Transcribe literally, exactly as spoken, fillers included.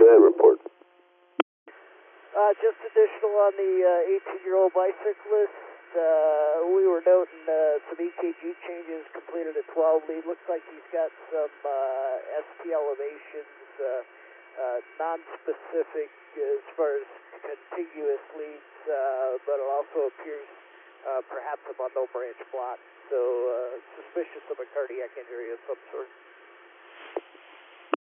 ahead, report. Uh, just additional on the eighteen-year-old bicyclist. Uh, we were noting uh, some E K G changes completed at twelve lead. Looks like he's got some uh, S T elevations, uh, uh, non-specific as far as contiguous leads, uh, but it also appears uh, perhaps a bundle branch block. So uh, suspicious of a cardiac injury of some sort.